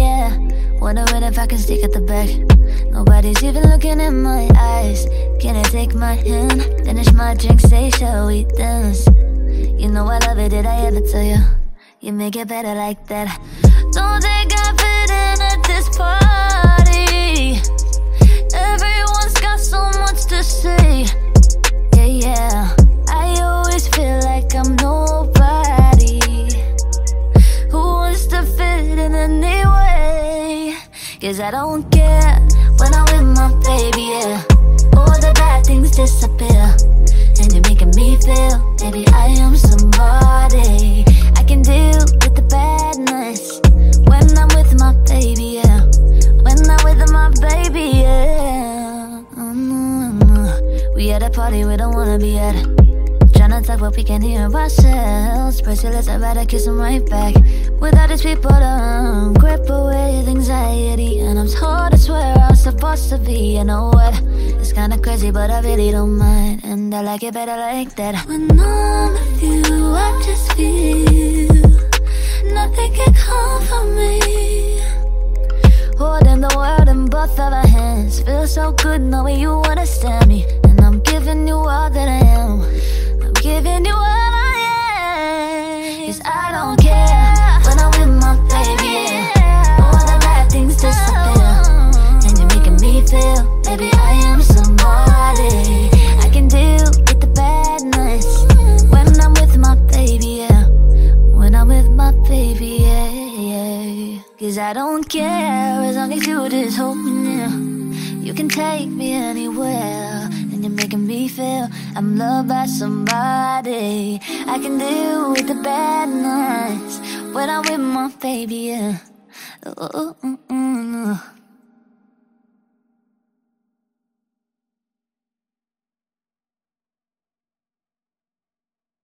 yeah. Wondering if I can sneak at the back. Nobody's even looking in my eyes. Can I take my hand, finish my drink, say shall we dance? You know I love it, did I ever tell you? You make it better like that. Don't think I fit in at this party. Everyone's got so much to say. Yeah, yeah. I always feel like I'm nobody who wants to fit in anyway. Cause I don't care when I'm with my baby, yeah. All the bad things disappear. And you're making me feel, baby, I am somebody. I can deal with the bad nights when I'm with my baby, yeah. When I'm with my baby, yeah. We at a party we don't wanna be at. Tryna talk but we can't hear ourselves. Press your lips, I'd rather kiss them right back. Without these people to grip away with anxiety. And I'm told it's where I'm supposed to be. You know what? It's kinda crazy but I really don't mind. And I like it better like that. When I'm with you, I just feel nothing can come from me. Holding the world in both of our hands. Feels so good knowing you understand me. And I'm giving you all that I am. I'm giving you all I am. Cause I don't care when I'm with my baby, yeah. All the bad things disappear. And you're making me feel, baby, I am somebody. I can deal with the bad nights when I'm with my baby, yeah. When I'm with my baby, yeah, yeah. Cause I don't care as long as you just hold me near. You can take me anywhere. And you're making me feel I'm loved by somebody. I can deal with the bad nights when I'm with my baby, yeah. Ooh, ooh, ooh, ooh.